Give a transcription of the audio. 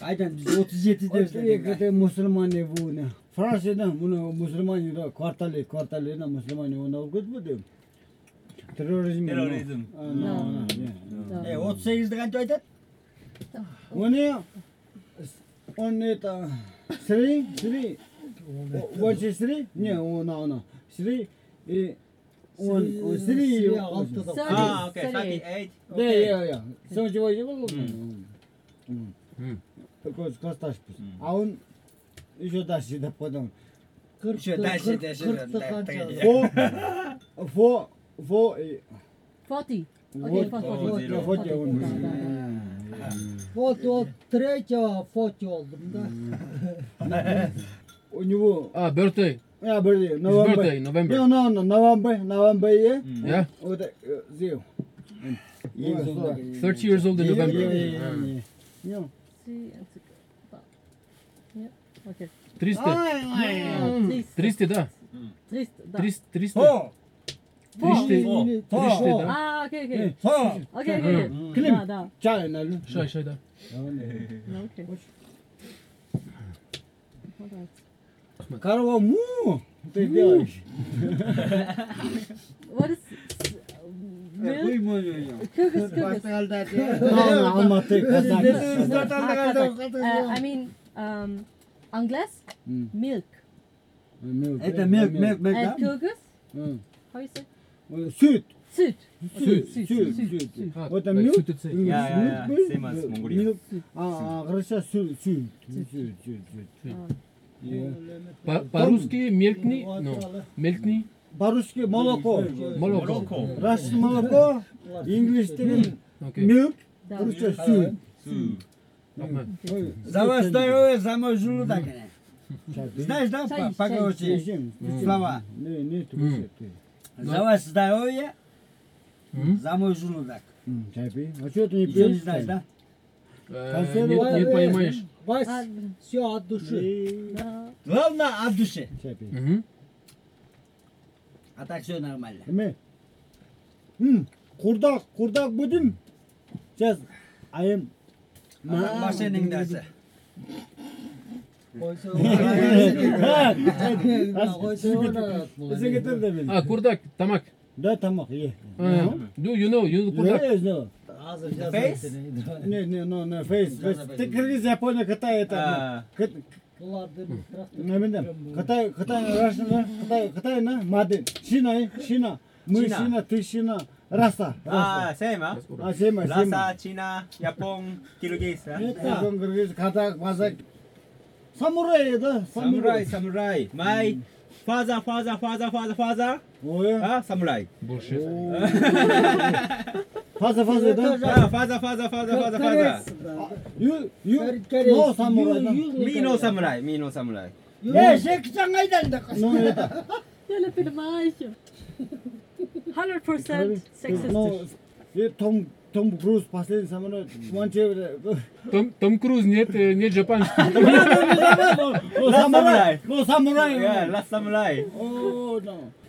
Aynen biz 37 diyoruz. Kete Müslüman bu ne? Fransa'da bunu Müslüman da kvartalına Müslüman ona gitmedi. Terörizm. Terrorism. E 38'de kaç ayda? Onu ta Sri what is Sri? Ne ona Sri Sri altıda. Ah, okay, 38. yeah. So you Because Kostas. Aun еще дальше да потом. Еще дальше. 40. Вот третьего фото oldum da. У него birthday. birthday, His birthday, November. No, November, yeah. Yeah? Вот зил. 30 years old in November. Yeah. See, and six. Yeah. Okay. 300. 300, да. Trist. 300. Ho! 300, да. Ah, okay. Ho! Okay. Клим. Да. Чай налю. Шай, да. Okay. Корова му. Ты делаешь. What is milk? Kyrgyz. Алматы, Казань. I mean, Angles? Milk. Это milk, And да? Kyrgyz? How you say? Süt. Süt. Вот like milk. suited say. Yeah. Same as Mongolia. Russia süt. По-русски мелкни, no. Мелкни, По-русски молоко. молоко. Russian молоко, English Okay. milk, Да. Russia süt. Rahman. За ваш здоровье, за мой желудок. Знаешь, да, Чай, по-короче, слова? Не, За ваше здоровье, М? за мой желудок. чай пей. А что ты не Еще не пьешь? знаешь, да? Не понимаешь. Вась, все от души. Да. Главное от души. Чай пей. Мгм. А так все нормально. Эме. Курдак будем? Сейчас. I Машиның дәрісі. А, курдак, тамак. Да, тамақ, е. Do you know курдак? Face? Не, фейс. Ты Кыргыз, Япония, Кытай это. Кытай, Кытай, Мадин. Шина. Мы Шина, ты Шина. Раса. Ah, same, huh? Сема. Lhasa, China, Japan, Kyrgyz, huh? Кыргыз, Казак, Мазак. Самурай, да? Samurai. My father. Ой. Samurai. Bullshit. Фаза, да? Father. You no samurai, да? Me no samurai. Шекчан айдан No, это. Я понимаю. 100% sexist. No, Том Круз, последний самолет. Том Круз, нет japanский. No, samurai. Yeah, last samurai. Oh, no.